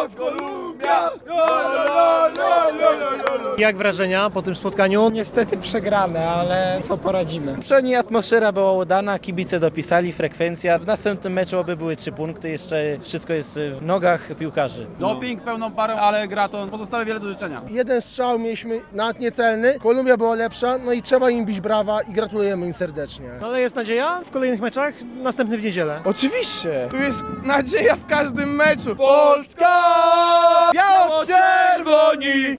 Kolumbia! Jak wrażenia po tym spotkaniu? Niestety przegrane, ale co poradzimy. Przynajmniej atmosfera była udana, kibice dopisali, frekwencja. W następnym meczu oby były 3 punkty, jeszcze wszystko jest w nogach piłkarzy. Doping pełną parą, ale gra to pozostawia wiele do życzenia. Jeden strzał mieliśmy nawet niecelny, Kolumbia była lepsza, no i trzeba im bić brawa i gratulujemy im serdecznie. No ale jest nadzieja w kolejnych meczach? Następny w niedzielę. Oczywiście, tu jest nadzieja w każdym meczu. Polska! Biało-czerwoni!